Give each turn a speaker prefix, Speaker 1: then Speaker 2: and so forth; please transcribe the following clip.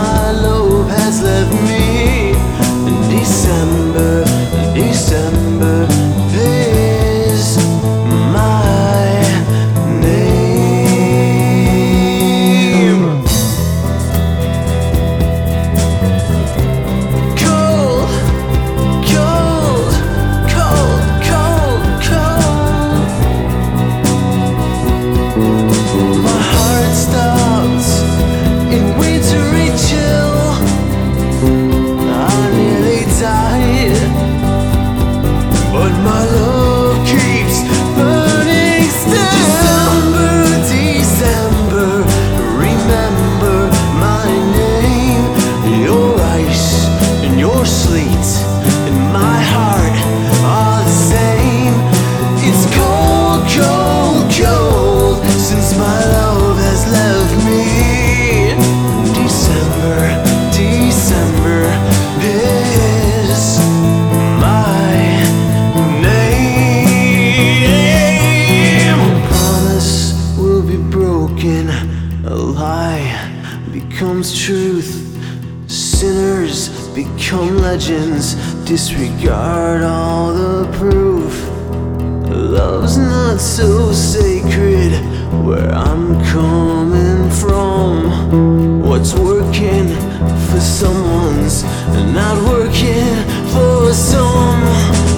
Speaker 1: my love has left me. December, December is my name. Cold, cold, cold, cold, cold. My heart stops in wintry chill. I nearly died, but my love keeps burning still. December, December, remember my name. Your ice and your sleet and my heart are the same. It's cold, cold, cold since my love has left me. December, December is my name. Promise will be broken, a lie becomes truth. Sinners become legends, disregard all the proof. Love's not so sacred where I'm coming from. What's working for someone's not working for some.